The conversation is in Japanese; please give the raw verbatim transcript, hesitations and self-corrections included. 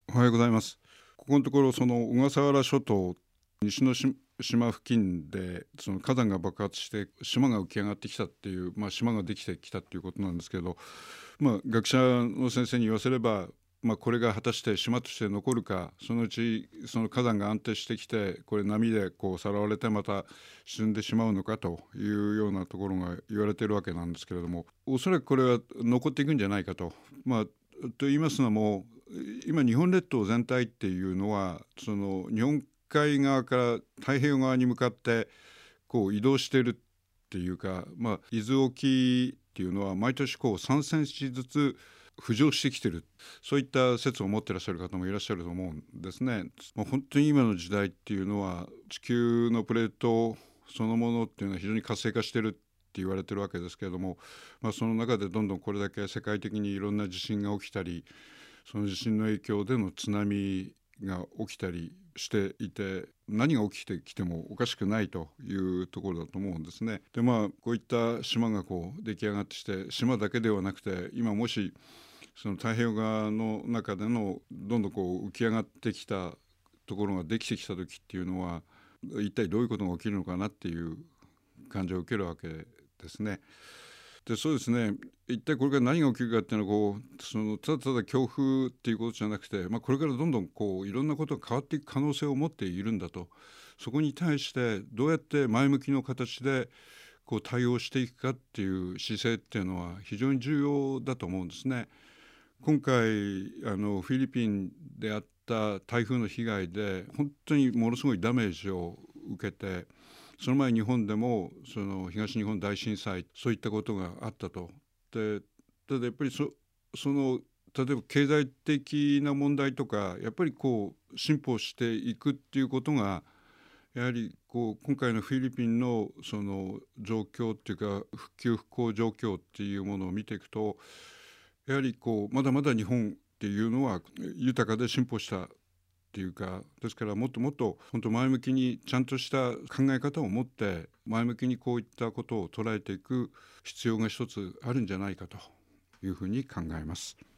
おはようございます。ここのところその小笠原諸島西のし島付近でその火山が爆発して島が浮き上がってきたっていう、まあ、島ができてきたっていうことなんですけど、まあ、学者の先生に言わせれば、まあ、これが果たして島として残るか、そのうちその火山が安定してきてこれ波でこうさらわれてまた沈んでしまうのかというようなところが言われているわけなんですけれども、おそらくこれは残っていくんじゃないかと。まあ、と言いますのも、今日本列島全体っていうのはその日本海側から太平洋側に向かってこう移動しているっていうか、まあ、伊豆沖っていうのは毎年こうさんセンチずつ浮上してきてる、そういった説を持っていらっしゃる方もいらっしゃると思うんですね。まあ、本当に今の時代っていうのは地球のプレートそのものっていうのは非常に活性化してるって言われてるわけですけれども、まあ、その中でどんどんこれだけ世界的にいろんな地震が起きたり、その地震の影響での津波が起きたりしていて、何が起きてきてもおかしくないというところだと思うんですね。でまあこういった島がこう出来上がってきて、島だけではなくて今もしその太平洋側の中でのどんどんこう浮き上がってきたところができてきた時っていうのは一体どういうことが起きるのかなっていう感じを受けるわけですね。でそうですね、一体これから何が起きるかっていうのはこうそのただただ強風っていうことじゃなくて、まあ、これからどんどんこういろんなことが変わっていく可能性を持っているんだと。そこに対してどうやって前向きの形でこう対応していくかっていう姿勢っていうのは非常に重要だと思うんですね。今回あのフィリピンであった台風の被害で本当にものすごいダメージを受けて、その前日本でもその東日本大震災そういったことがあったと。でただやっぱり そ, その例えば経済的な問題とかやっぱりこう進歩していくっていうことがやはりこう今回のフィリピンのその状況っていうか復旧復興状況っていうものを見ていくと、やはりこうまだまだ日本っていうのは豊かで進歩したっていうか、ですからもっともっと本当前向きにちゃんとした考え方を持って前向きにこういったことを捉えていく必要が一つあるんじゃないかというふうに考えます。